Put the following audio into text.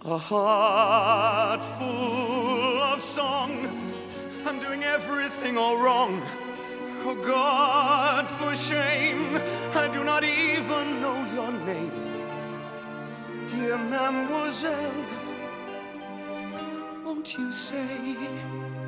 A heart full of song. I'm doing everything all wrong. Oh God, for shame, I do not even know your name. Dear Mademoiselle, won't you say